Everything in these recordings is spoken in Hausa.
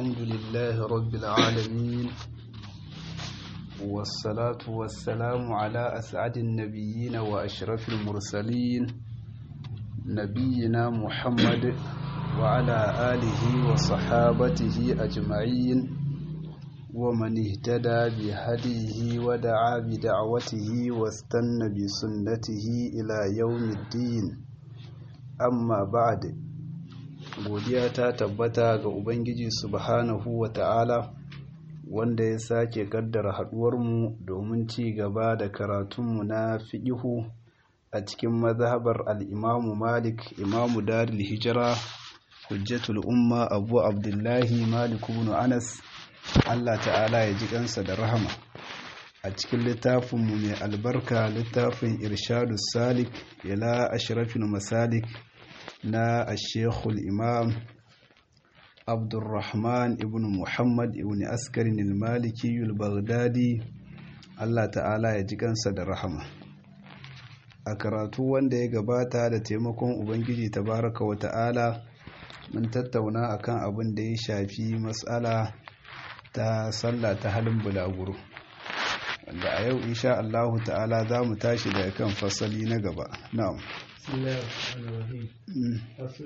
الحمد لله رب العالمين، والصلاة والسلام على أسعد النبيين وأشرف المرسلين نبينا محمد وعلى آله وصحابته أجمعين، ومن اهتدى بهديه ودعا بدعوته واستنى بسنته إلى يوم الدين. أما بعد، godiya ta tabbata ga Ubangiji subhanahu wa ta'ala, wanda ya sake kaddara haduwarmu domin ci gaba da karatunmu na fiqihu a cikin mazhabar al-Imamu Malik, Imamu Darul Hijra, Hujjatul Umma, Abu Abdullahi Malik ibn Anas, Allah ta'ala ya ji kansa da rahama. A cikin littafinmu mai albarka, littafin Irshadus Salik ila Ashrafil Masalik na Sheikhul Imam Abdurrahman ibn Muhammad ibn Askarin al-Maliki al-Baghdadi, Allah ta'ala ya ji kansa da rahama. A karatu wanda ya gabata da taimakon Ubangiji tabaraka wa ta'ala, mun tattauna akan abin da ya shafi mas'ala ta sallah ta halin bulaguro, wanda a yau insha Allah ta'ala za mu tashi da kan fasali na gaba. Na'am. بسم الله الرحمن الرحيم. فصل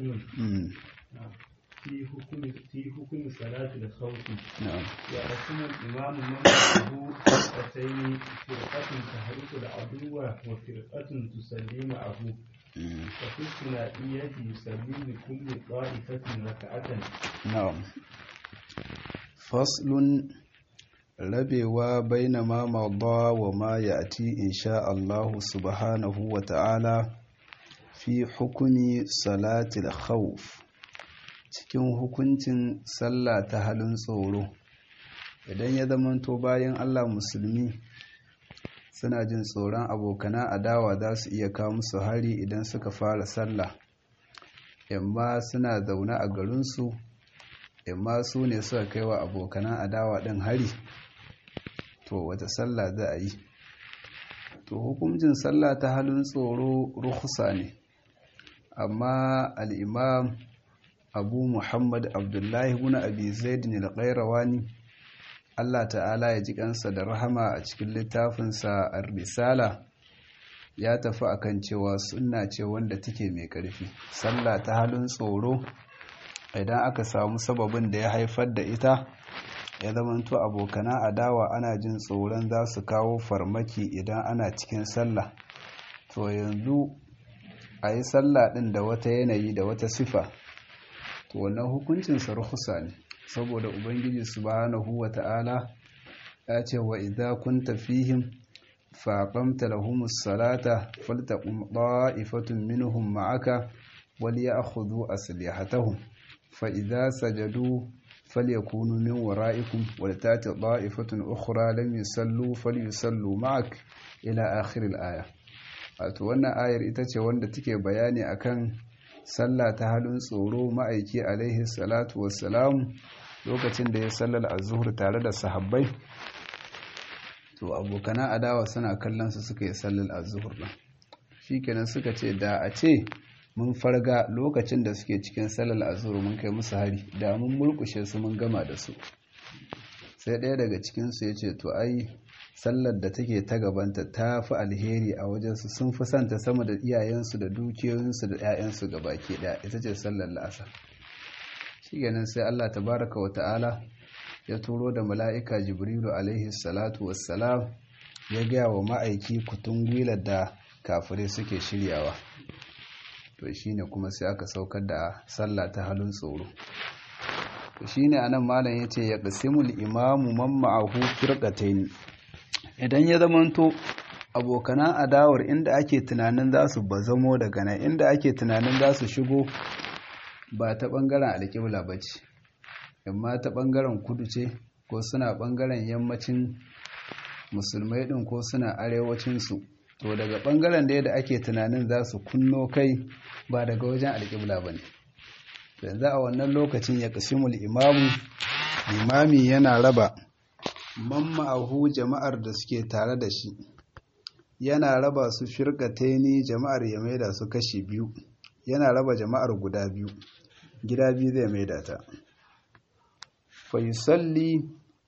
في حكم صلاة الخوف. نعم. يقسم الإمام من له فرقتين، فرقة تحرك العدو وفرقة تسلي معه. وفي الثنائية يسلي لكل طائفة ركعة. نعم. فصل rabewa baina ma mada wa ma ya'ti insha Allah subhanahu wa ta'ala fi hukumi salatil khawf, cikin hukuncin sallah ta halin tsoro. Idan ya zamanto bayan Allah musulmi suna jin tsoron abokana adawa za su iya kawo musu hari idan suka fara sallah, yamma suna zaune a garinsu, yamma su ne suka kai wa abokana adawa ɗin hari, to wata sallah za a yi? To hukuncin sallah ta halin tsoro rukhsa ne, amma al'imam Abu Muhammad Abdullahi ibn Abi Zaid al-Qayrawani, Allah ta'ala ya ji kansa da rahama, a cikin littafinsa Ar-Risala ya tafi akan cewa sunna ce wanda take mai ƙarfi. Sallah ta halin tsoro, idan aka samu sababin da ya haifar da ita, ya zamanto abokana adawa ana jin tsoron za su kawo farmaki idan ana cikin sallah, to yanzu a yi sallah ɗin da wata yanayi da wata sifa, to wannan hukuncinsa rukhsa ne, saboda Ubangiji subhanahu wa ta'ala ya ce wa idza kunta fihim fa aqamta lahumus salata faltaqum ta'ifatun minhum ma'aka wal ya'khudhu aslihatahum fa idza sajadu falyakunu min wara'ikum wa tati ta'ifatun ukhra lam yusallu falyusallu ma'ak ila akhir al-aya. Wato wannan ayar ita ce wanda take bayani akan sallah ta halin tsoro. Ma'aiki alaihi salatu wassalam lokacin da ya sallar az-zuhr tare da sahabbai, to abokana adawa suna kallon su suka yi sallar az-zuhr din, shikenan suka ce da a ce mun farga lokacin da suke cikin sallar azuru mun kai musu hari, da mun mulkushe su mun gama da su. Sai ɗaya daga cikinsu ya ce to ai sallar da take ta gabanta ta fi alheri a wajensu, sun fi santa sama da iyayensu da dukiyoyinsu da 'ya'yansu gabaki ɗaya, ita ce sallar la'asar. Shi ganin sai Allah tabaraka wa ta'ala ya turo da mala'ika Jibrilu alaihi salatu wassalam ya gaya wa ma'aiki kutungwilar da kafirai suke shiryawa. To shi ne kuma sai aka saukar da sallah ta halin tsoro. To shi ne anan malam ya ce ya qasimul imamu man ma'ahu firqatayn. Idan ya zamanto abokanan adawar inda ake tunanin za su bazamo daga nan, inda ake tunanin za su shigo, ba ta bangaren alƙibla ba ce, amma ta bangaren kudu ce, ko suna bangaren yammacin musulmai din, ko suna arewacinsu. To daga ɓangaren da ake tunanin za su kunno kai, ba daga wajen alƙibla ba ne. Yanzu a wannan lokacin ya ƙasimul imamu, limami yana raba man ma'ahu, jama'ar da suke tare da shi, yana raba su firqataini, jama'ar ya maida su kashi biyu, yana raba jama'ar guda biyu, gida biyu zai maida ta. fa yusalli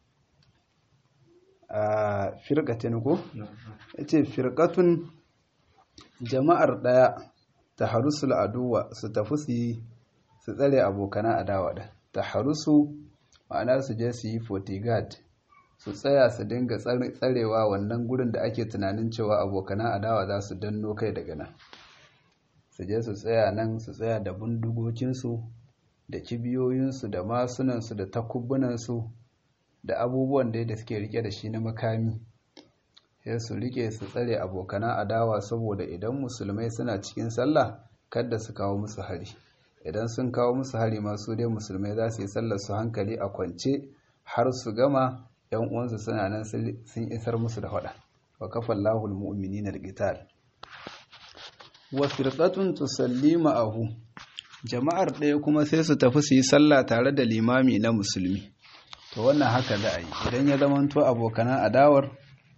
a firqatin ko yace firqatun jama'ar daya taharusul aduwa su tafi su tsare abokana adawa da taharusu ma'ana su je su yi fortigard su tsaya su dinga tsarewa wannan gurin da ake tunanin cewa abokana adawa za su danno kai daga nan su je su tsaya nan su tsaya da bindigocinsu da kibiyoyinsu da masunansu da takubbunansu da abubuwan da suke rike da shi na makami sai su rike su tsare abokana adawa saboda idan musulmai suna cikin sallah kada su kawo musu hari idan sun kawo musu hari masu dai musulmai za su yi sallar su hankali a kwance har su gama yan uwansu suna nan sun isar musu da faɗa wa kafallahu almu'minina alqital wa firqatun tusalli ma'ahu jama'ar ɗaya kuma sai su tafi su yi sallah tare da limami na musulmi to wannan haka za a yi idan ya zamanto abokanan adawar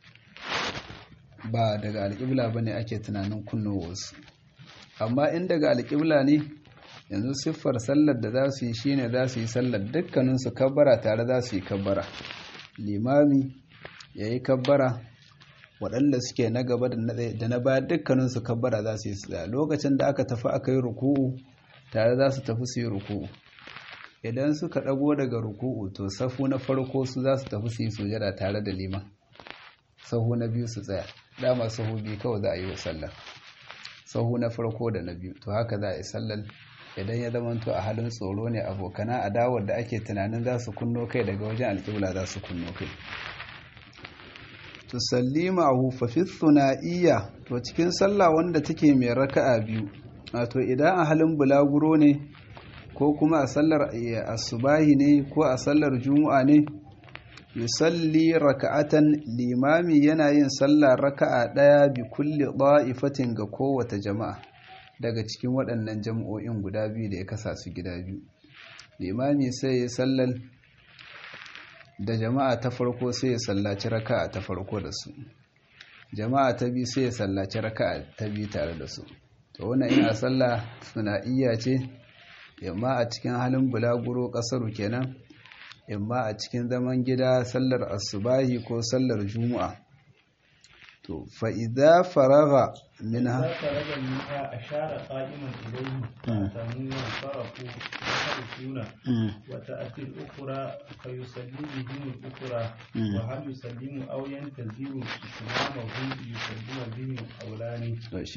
ba daga alƙibla bane ake tunanin kunnowarsu amma in daga alƙibla ne yanzu siffar sallar da za su yi shine za su yi sallar dukkaninsu kabbara tare za su yi kabbara limami ya yi kabbara waɗanda suke na gaba da na baya dukkaninsu kabbara za su yi tsaya lokacin da aka tafi aka yi ruku'u tare za su tafi su yi ruku'u idan suka ɗago daga ruku'u to safu na farko su za su tafi su yi sujada tare da liman sahu na biyu su tsaya dama sahu biyu kawai za a yi wa sallar sahu na farko da na biyu to haka za a yi sallar idan ya zamanto a halin tsoro ne abokana adawar da ake tunanin za su kunno kai daga wajen alƙibla za su kunno kai tusallima ahu fa fi thunaiya to cikin sallah wanda take mai raka'a biyu wato idan a halin bulaguro ne ko kuma a sallar asubahi ne ko a sallar juma'a ne yusalli raka'atan limami yana yin sallah raka'a daya bi kulli da'ifatin ga kowace jama'a daga cikin waɗannan jam'o'in guda biyu da ya kasa su gida biyu limami sai ya sallar da jama'a ta farko sai ya sallaci raka'a ta farko da su jama'a ta biyu sai ya sallaci raka'a ta biyu tare da su to wannan ina sallah sunaiya ce yamma a cikin halin bulaguro kasaru kenan yamma a cikin zaman gida sallar asubahi ko sallar juma'a to fa idza faraga minha ashara qa'iman ilayhi tamu faraku suna wa ta'ti al-ukhra fa yusallimu bihim al-ukhra wa hal yusallimu aw yantaziru islamahu yusallimu bihim awlani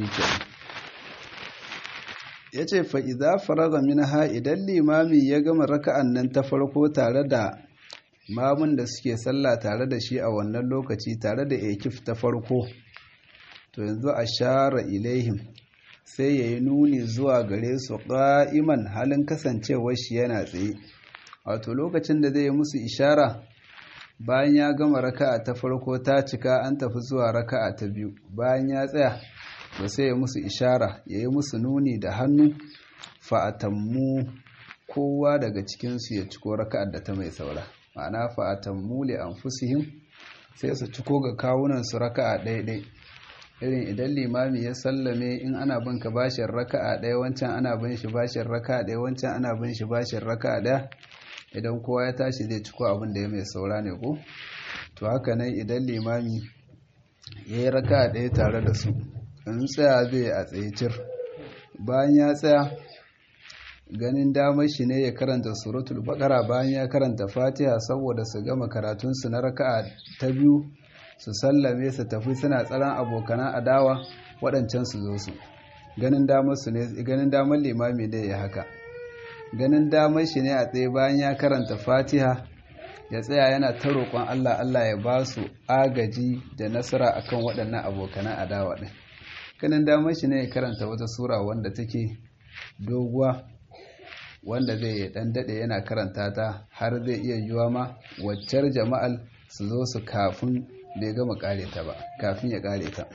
yace fa idza faraga minha idan limami ya gama raka'an nan ta farko tare da mamun da suke sallah tare da shi a wannan lokaci tare da ekif ta farko to yanzu ashara ilaihim sai yayi nuni zuwa gare su qa'iman halin kasancewar shi yana tsaye wato lokacin da zai musu ishara bayan ya gama raka'a ta farko ta cika an tafi zuwa raka'a ta biyu bayan ya tsaya to sai ya musu ishara yayi musu nuni da hannu fa atammu kowa daga cikin su ya ciko raka'ar da ta mai saura ma'ana fa'atammu li anfusihim sai su ciko ga kawunan su raka'a ɗaya irin idan limami ya sallame in ana bin ka bashin raka'a ɗaya wancan ana bin shi bashin raka'a ɗaya wancan ana bin shi bashin raka'a ɗaya idan kowa ya tashi zai ciko abin da ya mai saura ne ko to haka nan idan limami ya yi raka'a ɗaya tare da su in tsaya zai a tsaye cir bayan ya tsaya ganin damar shi ne ya karanta suratul baqara bayan ya karanta fatiha saboda su gama karatunsu na raka'a ta biyu su sallame su tafi suna tsaron abokanan adawa waɗancan su zo su ganin damar su ne ganin damar limami da ya haka ganin damar shi ne a tsaye bayan ya karanta fatiha ya tsaya yana ta roƙon Allah Allah ya ba su agaji da nasara akan waɗannan abokanan adawa ɗin ganin damar shi ne ya karanta wata sura wanda take doguwa wanda zai dan dade yana karanta ta har zai iya yiwa ma waccar jama'al su zo su kafin bai gama kare ta ba kafin ya kare ta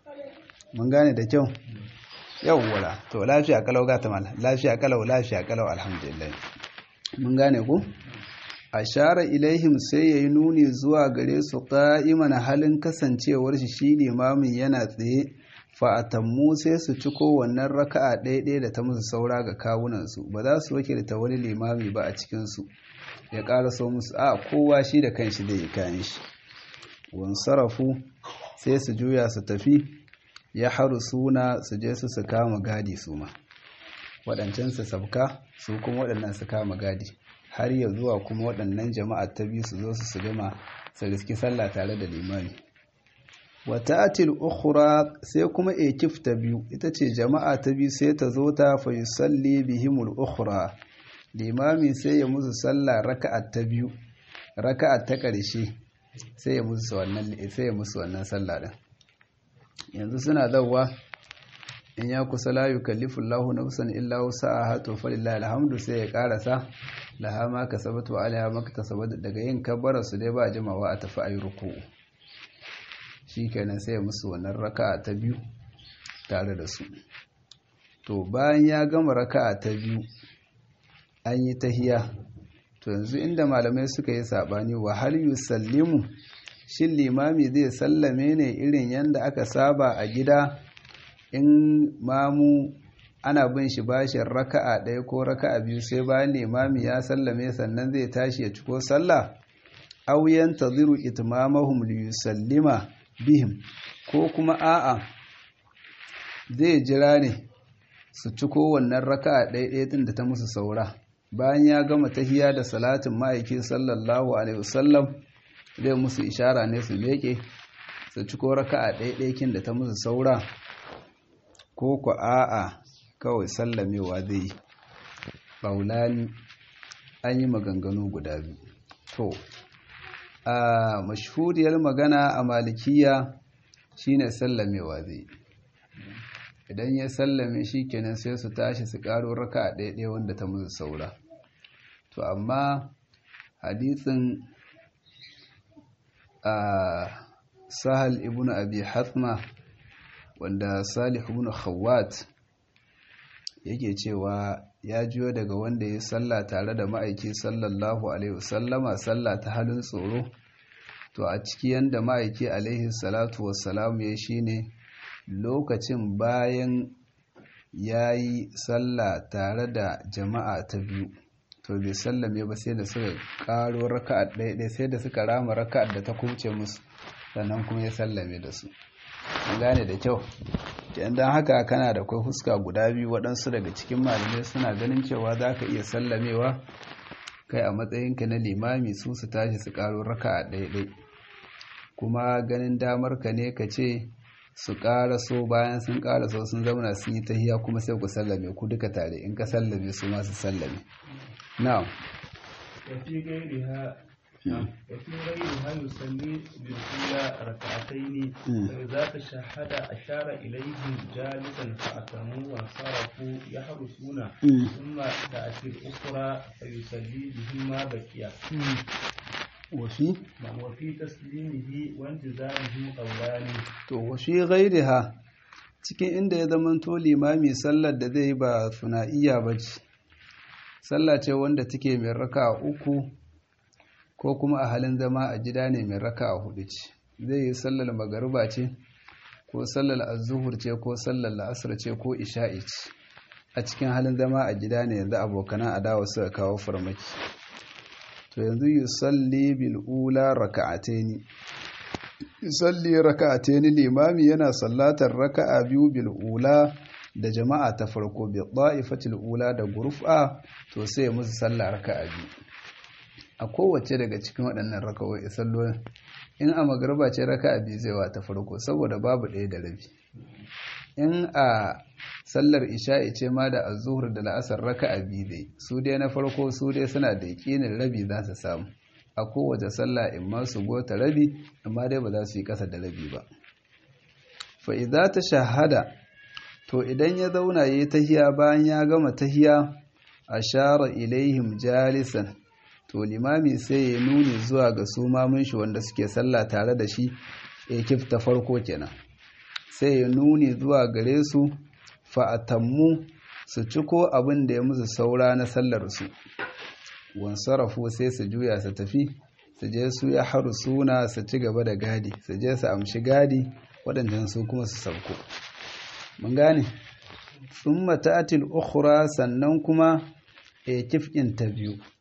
mun gane da kyau yawwala to lafiya kalau ga ta mala lafiya kalau alhamdulillah mun gane ku ashara ilaihim sai yayi nuni zuwa gare su qa'iman halin kasancewar shi limamin yana tsaye fa'atammu sai su ciko wannan raka'a ɗaya da ta musu saura ga kawunansu ba za su wakilta wani limami ba a cikinsu ya ƙaraso musu a kowa shi da kanshi zai yi kayan shi wansarafu sai su juya su tafi ya haru suna su je su kama gadi su ma waɗancan su sabka su kuma waɗannan su kama gadi har ya zuwa kuma waɗannan jama'a ta biyu su zo su gama su riski sallah tare da limami wata atil ukhra sai kuma ekif ta biyu ita ce jama'a ta biyu sai ta zo ta fa yusalli bihimul ukhra limami sai ya musu sallah raka'a ta biyu raka'a ta ƙarshe sai ya musu wannan sallah din yanzu suna zawwa in ya kusa la yukallifu Allahu nafsan illa wus'aha to falillahi alhamdu sai ya karasa laha ma kasabat wa alaiha ma kasabat daga yin kabbara su dai ba jimawa a tafi ayi ruku'u shikenan sai ya musu wannan raka'a ta biyu tare da su to bayan ya gama raka'a ta biyu an yi tahiya to yanzu inda malamai suka yi sabani wa hal yusallimu shin limami zai sallame ne irin yanda aka saba a gida in mamu ana bin shi bashin raka'a ɗaya ko raka'a biyu sai bayan limami ya sallame sannan zai tashi ya ciko sallah aw yantaziru itmamahum li yusallima bihim ko kuma a'a zai jira ne su ciko wannan raka'a ɗaya tun da ta musu saura bayan ya gama tahiya da salatin ma'aiki sallallahu alaihi wasallam zai musu ishara ne su leke su ciko raka'a ɗaya kin da ta musu saura ko ku a'a kawai sallamewa zai yi ƙaulani an yi maganganu guda biyu to a mashhuriyar magana a malikiya shine sallamewa zai yi idan ya sallame shi kenan sai su tashi su ƙaro raka'a ɗaya wanda ta musu saura to amma hadisin sahal ibn abi hathma wanda salih ibn khawwat yake cewa ya jiyo daga wanda ya salla tare da ma'aiki sallallahu alaihi wasallama salla ta halin tsoro to a ciki yanda ma'aiki alaihi salatu wassalam ya shine lokacin bayan yayi salla tare da jama'a ta biyu to bai sallame ba sai da suka karo raka'a ɗaya sai da suka rama raka'ar da ta kuce musu sannan kuma ya sallame da su an gane da kyau dan haka kana da kai huska guda biyu waɗansu daga cikin malamai suna ganin cewa za ka iya sallamewa kai a matsayinka na limami su tashi su karo raka'a ɗaya kuma ganin damar ka ne ka ce su ƙaraso bayan sun ƙaraso sun zauna sun yi tahiya kuma sai ku sallame ku duka tare in ka sallame su ma su sallame na'am وفي غيرها يصلي بالأولى ركعتين فإذا تشهد أشار إليهم جالسا فأتموا وانصرفوا يحرسون ثم تأتي الأخرى فيصلي بهم ما بقي وفي تسليمه وانتظاره قولان وفي غيرها cikin inda ya zamanto limami sallar da zai ba sunaiya bace sallah ce wanda take mai raka'a uku ko kuma a halin zama a gida ne mai raka'a hudu ce zai yi sallar magariba ce ko sallar az-zuhur ce ko sallar la'asar ce ko isha'i ce a cikin halin zama a gida ne yanzu abokanan adawa suka kawo farmaki to yanzu yusalli bil ula raka'ataini yusalli raka'ataini limami yana sallatar raka'a biyu bil ula da jama'a ta farko bi da'ifatil ula da gurfa to sai musu sallah raka'a biyu a kowace daga cikin waɗannan raka'o'i sallolin in a magriba ce raka'a biyu zai wa ta farko saboda babu ɗaya da rabi in a sallar isha'i ce ma da az-zuhr da la'asar raka'a biyu dai su dai na farko su dai suna da yakinin rabi za su samu a kowace sallah in ma su gota rabi amma dai ba za su yi ƙasa da rabi ba fa idza tashahhada to idan ya zauna yayi tahiya bayan ya gama tahiya ashara ilaihim jalisan to limami sai ya nuni zuwa ga su mamun shi wanda suke sallah tare da shi ekif ta farko kenan sai ya nuni zuwa gare su fa atammu su ciko abin da ya musu saura na sallar su wansarafu sai su juya su tafi su je su ya haru suna su ci gaba da gadi su je su amshi gadi waɗannan su kuma su sauko mun gane thumma ta'til ukhra sannan kuma ekif in ta biyu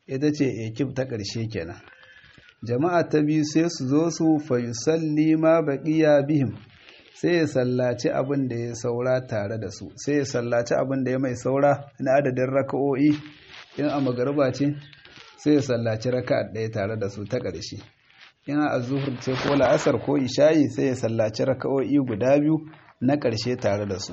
ita ce ekip ta ƙarshe kenan. Jama'a ta biyu sai su zo su fa yusalli ma baqiya bihim, sai ya sallaci abin da ya saura tare da su, sai ya sallaci abin da ya mai saura na adadin raka'o'i. In a magariba ce sai ya sallaci raka'a ɗaya tare da su ta ƙarshe. In a zuhur ce ko la'asar ko isha'i sai ya sallaci raka'o'i guda biyu na ƙarshe tare da su.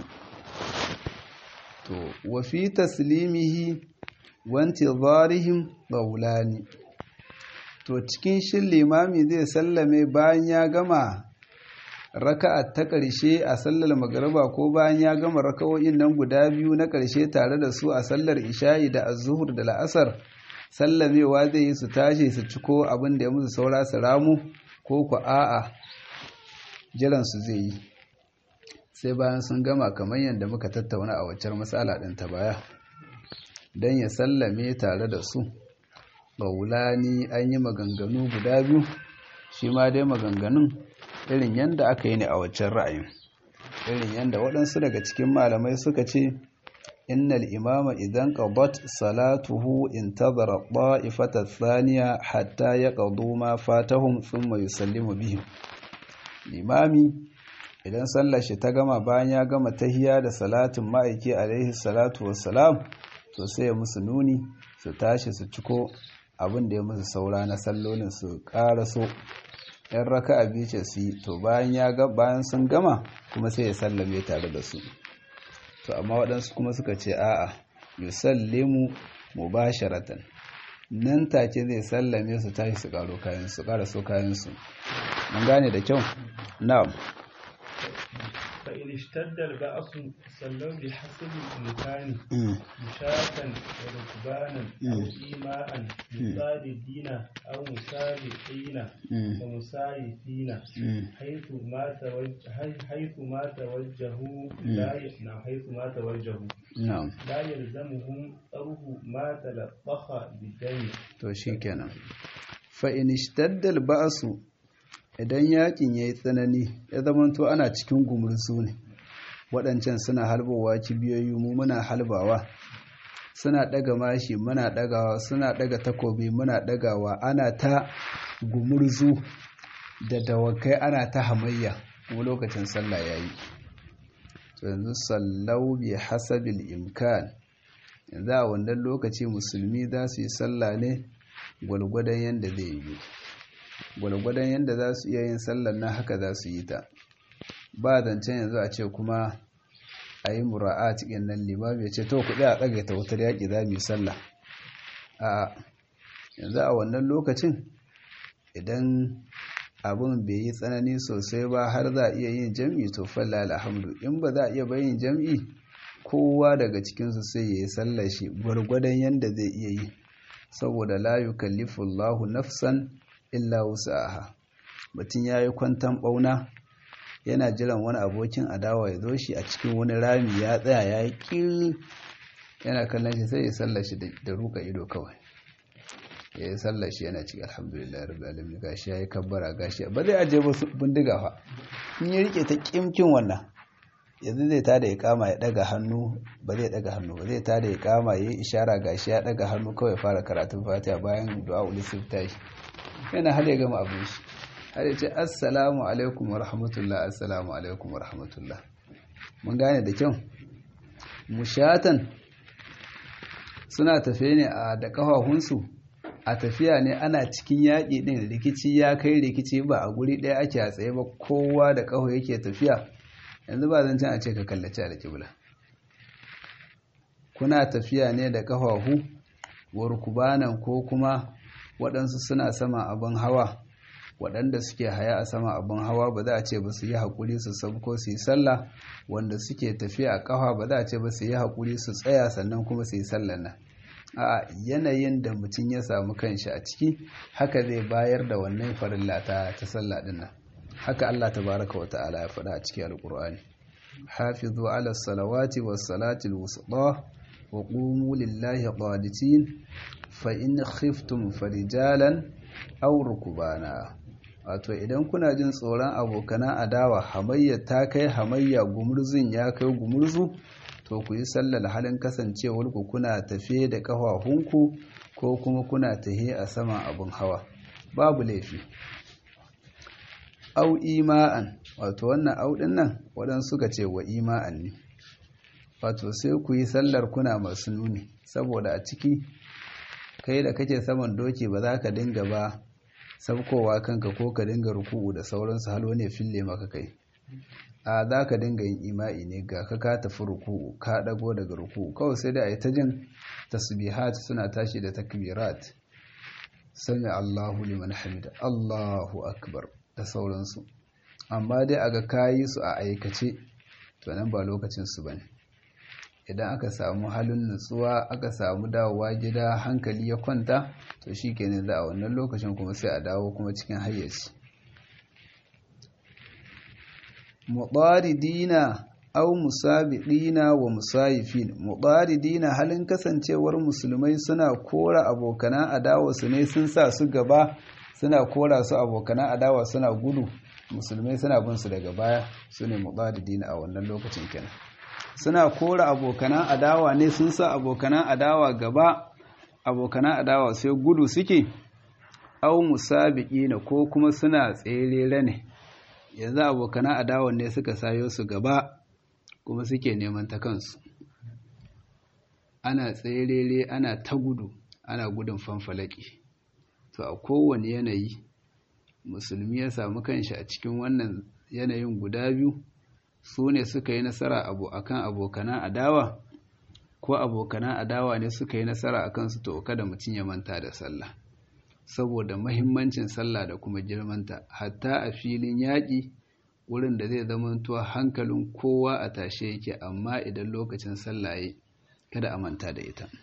To wa fi taslimihi wa intizarihim qawlani. To cikin shin limami zai sallame bayan ya gama raka'a ta ƙarshe a sallar magariba ko bayan ya gama raka'o'in nan guda biyu na ƙarshe tare da su a sallar isha'i da az-zuhur da la'asar, sallamewa zai yi su tashi su ciko abin da ya musu saura su ramu, ko ku a'a jiran su zai yi sai bayan sun gama, kamar yadda muka tattauna a waccar matsala ɗin ta baya, don ya sallame tare da su. Qaulani, an yi maganganu guda biyu, shi ma dai maganganun irin yadda aka yi ne a waccan ra'ayin, irin yadda waɗansu daga cikin malamai suka ce innal imama idan qadat salatuhu intazara ta'ifata thaniya hatta yaqdu ma fatahum thumma yusallimu bihim. Limami idan sallar shi ta gama, bayan ya gama tahiyya da salatin ma'aiki alaihi salatu wassalam, to sai ya musu nuni su tashi su ciko abin da ya musu saura na sallolin, su ƙaraso yan raka'a biyu ce su yi. To bayan sun gama kuma sai ya sallame tare da su. To amma waɗansu kuma suka ce a'a, yusallimu mubasharatan, nan take zai sallame su tashi su ƙaro kayan su, ƙaraso kayan su. mun gane da kyau. Na'am. فإن اشتد البأس صلوا بحسب الإمكان مشاة وركبانا أو إيماء مصاددين أو مسابقين ومسايفين حيث ما توجهوا لا يلزمهم طرح ما تلطخ بالدم. to shikenan. fa in ishtadda al-ba'su, idan yakin ya yi tsanani ya zamanto ana cikin gumurzu ne, waɗancan suna halbowa kibiyoyi, mu muna halbawa, suna ɗaga mashi muna ɗagawa, suna ɗaga takobi muna ɗagawa, ana ta gumurzu da dawakai, ana ta hamayya, kuma lokacin sallah ya yi. to yanzu sallau bi hasabil imkan, yanzu a wannan lokaci musulmi za su yi sallah ne gwalgwadon yadda zai yi, gwalgwadon yadda za su iya yin sallar na haka za su yi ta. Ba zancen yanzu a ce kuma a yi mura'a cikin nan limami ya ce to kuɗi a tsagaita wutar yaƙi za mu yi sallah. A yanzu a wannan lokacin idan abin bai yi tsanani sosai ba har za a iya yin jam'i, to falla alhamdu. In ba za a iya bayin jam'i, kowa daga cikinsu sai ya yi sallar shi gwargwadon yadda zai iya yi, saboda la yukallifu Allahu nafsan illa wus'aha. Mutum ya yi kwantan ɓauna yana jiran wani abokin adawa ya zo shi a cikin wani rami, ya tsaya ya yi ƙil yana kallon shi, sai ya sallar shi da ruka ido kawai, ya yi sallar shi yana cikin alhamdulillah rabbil alamin, gashi ya yi kabbara, gashi ba zai ajiye ba bindiga fa, in ya rike ta kimkin wannan yanzu zai tada ya kama ya daga hannu, ba zai daga hannu ba, zai tada ya kama ya yi ishara, gashi ya daga hannu kawai, fara karatun fatiha bayan du'a ulistiftahi, yana har ya gama abin shi, har ya ce assalamu alaikum wa rahmatullah, assalamu alaikum wa rahmatullah. mun gane da kyau. Mushatan suna tafe ne a da kafafunsu, a tafiya ne ana cikin yaƙi ɗin, rikici ya kai rikici, ba a guri ɗaya ake a tsaye ba, kowa da ƙaho yake tafiya. Yanzu ba zan can a ce ka kallaci alƙibla, kuna tafiya ne da ƙafafu, warkubanan ko kuma waɗansu suna sama abin hawa, waɗanda suke haya a sama abin hawa ba za a ce ba su yi haƙuri su sabko su yi sallah, wanda suke tafiya a ƙafa ba za a ce ba su yi haƙuri su tsaya sannan kuma su yi sallan nan. A yanayin da mutum ya samu kanshi a ciki, haka zai bayar da wannan farilla ta sallah din nan. Haka Allah tabaraka wa ta'ala ya faɗa a cikin alƙur'ani, hafizu ala salawati was salati al-wusta wa qumu lillahi qanitin fa in khiftum farijalan aw rukbana. Wato idan kuna jin tsoron abokana adawa, hamayya ta kai hamayya, gumurzun ya kai gumurzu, to ku yi sallar halin kasancewar ku kuna tafe da ƙafafunku ko kuma kuna tahe a saman abin hawa babu laifi. Au ima'an, wato wannan au din nan waɗansu suka ce wa ima'an ne, wato sai ku yi sallar kuna masu nuni, saboda a ciki kai da kake saman doki ba za ka dinga ba sabkowa kanka ko ka dinga ruku'u da sauransu halo ne fille maka kai, a za ka dinga yin ima'i ne ga ka tafi ruku'u ka dago daga ruku'u, kawai sai da a yi ta jin tasbihat suna tashi da takbirat, sami Allahu liman hamida, Allahu akbar da sauransu, amma dai aga kayi su a aikace to nan ba lokacin su bane. Idan aka samu halin nutsuwa aka samu dawowa gida hankali ya kwanta to shikenan za a wannan lokacin kuma sai a dawo kuma cikin hayyaci. Muɗaridina au musabiqina wa musayifin. Muɗaridina halin kasancewar musulmai suna kora abokanan adawa su ne, sun sa su gaba suna kora su abokanan adawa suna gudu, musulmai suna bin su daga baya, su ne muɗaridina a wannan lokacin kenan. Suna kora abokanan adawa ne, sun sa abokanan adawa gaba, abokanan adawa sai gudu suke, au musabiqina ko kuma suna tserere ne, yanzu abokanan adawan ne suka sayo su gaba kuma suke neman ta kansu, ana tserere ana ta gudu, ana gudun fanfalaki. To a kowane yanayi musulmi ya samu kanshi a cikin wannan yanayin guda biyu, su ne suka yi nasara akan abokanan adawa ko abokanan adawa ne suka yi nasara akan su, to kada mutum ya manta da sallah, saboda mahimmancin sallah da kuma girmanta, hatta a filin yaƙi wurin da zai zamanto hankalin kowa a tashe yake, amma idan lokacin sallah yayi kada a manta da ita.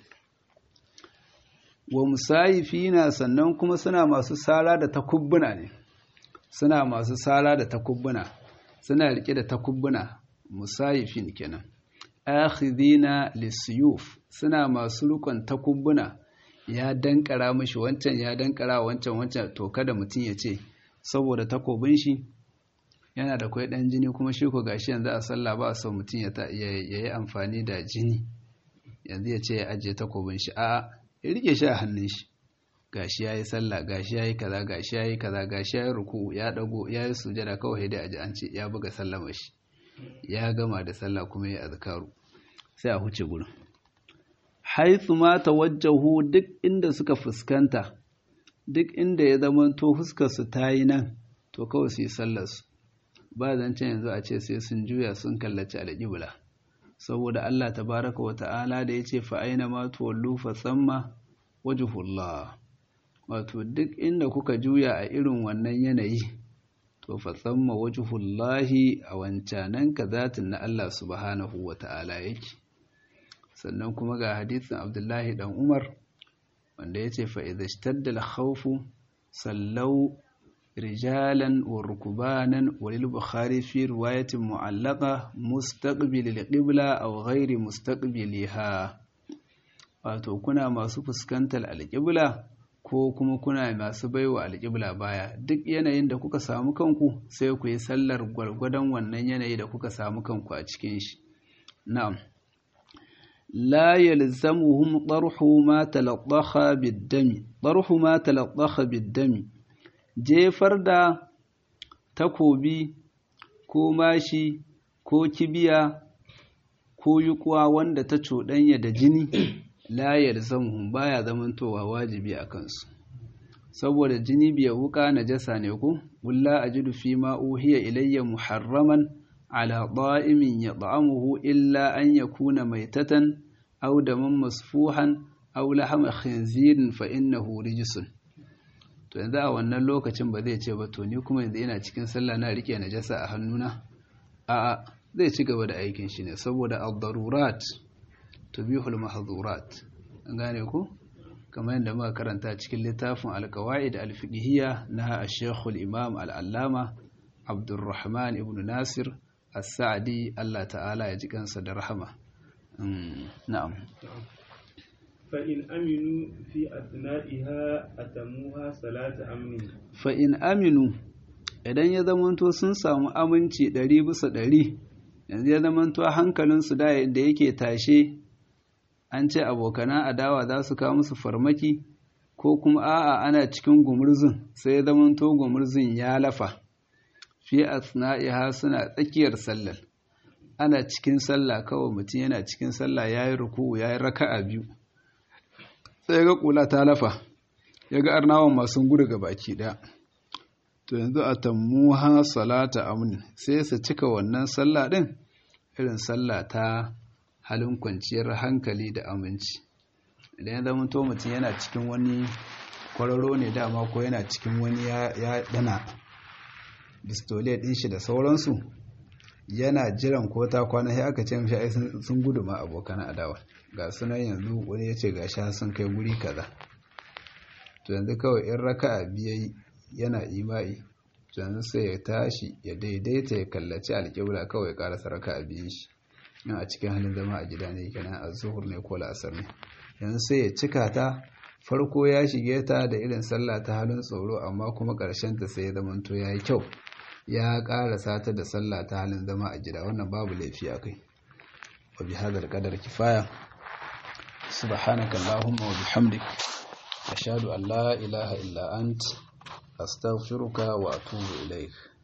Wa musayifina, sannan kuma suna masu sara da takubbuna ne, suna masu sara da takubbuna, suna rike da takubbuna, musayifin kenan. Akhidina lisuyuf, suna masu rukun takubbuna, ya dankara mishi wancan ya dankara wancan, to kada mutum ya ce saboda takobin shi yana da kwai dan jini kuma shi ko gashi yanzu a sallah ba so mutum ya yi amfani da jini, yanzu ya ce ya ajiye takobin shi, a'a ya rike shi a hannun shi, gashi yayi sallah, gashi yayi kaza, gashi yayi kaza, gashi yayi ruku'u, ya dago, yayi sujada, kawai dai aji an ce ya buga sallama shi, ya gama da sallah kuma yayi azkaru, sai a huce gurin. Haithu ma tawajjahu, duk inda suka fuskanta, duk inda ya zamanto fuskar su tayi nan, to kawai su yi sallar su, ba zancen yanzu a ce sai sun juya sun kallaci alƙibla, saboda Allah tabaraka wa ta'ala da yace fa aina ma tuwallu fa thamma wajhullah, wato duk inda kuka juya a irin wannan yanayi to fa thamma wajhullahi, a wancanan ka zatin na Allah subhanahu wa ta'ala yake. Sannan kuma ga hadisin Abdullahi dan Umar wanda yace fa idza ishtadda al-khawfu sallau rijalan wa rukbanan, wa lil Bukhari fi riwayatin mu'allaqa mustaqbil al-qibla aw ghairi mustaqbiliha, wato kuna masu fuskantar al-qibla ko kuma kuna masu baiwa al-qibla baya, duk yanayin da kuka samu kanku sai ku yi sallar gwargwadon wannan yanayi da kuka samu kanku a cikin shi. Na'am. لا يلزمهم طرح ما تلطخ بالدم. طرح ما تلطخ بالدم jefar da takobi ko mashi ko kibiya ko yukuwa wanda ta cuɗanya da jini, la yalzamuhum, baya zamantowa wajibi a kansu, saboda jini biya wuka najasa ne ko walla ajidu fi ma uhiya ilayya muharraman ala da'imin yat'amuhu illa an yakuna maitatan aw daman masfuhan aw lahama khinzirin fa innahu rijsun. To yanzu a wannan lokacin ba zai ce ba to ni kuma yanzu ina cikin sallah na rike najasa a hannuna, a'a zai ci gaba da aikin shi ne, saboda ad-darurat tubihul mahdhurat, an gane ko kamar yadda muka karanta cikin littafin al-qawaid al-fiqhiyya na Sheikh al-Imam al-Allama Abdurrahman ibn Nasir As-Sa'di, Allah ta'ala ya ji kansa da rahama. Na'am. فإن أمنوا في أثنائها أتموها صلاة أمن. فإن أمنوا, idan ya zamanto sun samu aminci 100%, yanzu ya zamanto hankalinsu da yake tashe an ce abokanan adawa za su kawo musu farmaki ko kuma a'a ana cikin gumurzun sai ya zamanto gumurzun ya lafa fi asna'iha suna tsakiyar sallar ana cikin sallah kawai mutum yana cikin sallah yayi ruku'u yayi raka'a biyu sai ga kula ta lafa yaga arnawan masu gudu ga baki daya to yanzu a tammuha salata amin sai su cika wannan sallah din irin sallah ta halin kwanciyar hankali da aminci idan ya zama to mutum yana cikin wani kwararo ne dama ko yana cikin wani ya dana bistole din shi da sauransu yana jiran ko ta kwana sai aka ce mishi ai sun gudu ma abokan adawa ga sunan yanzu wani ya ce gashi sun kai guri kaza to yanzu kawai in raka'a biyai yana imai to yanzu sai ya tashi ya daidaita ya kallaci alƙibla kawai karasa raka'a biyin shi in a cikin halin zama a gida ne kenan az-zuhur ne ko la'asar ne yanzu sai ya cika ta farko ya shige ta da irin sallah ta halin tsoro amma kuma ƙarshen ta sai ya zamanto yayi kyau ya karasa ta da sallah ta halin zama a gida wannan babu laifi akai wa bi hadal qadar kifaya subhanaka allahumma wa bihamdik ashhadu an la ilaha illa ant astaghfiruka wa atubu ilaik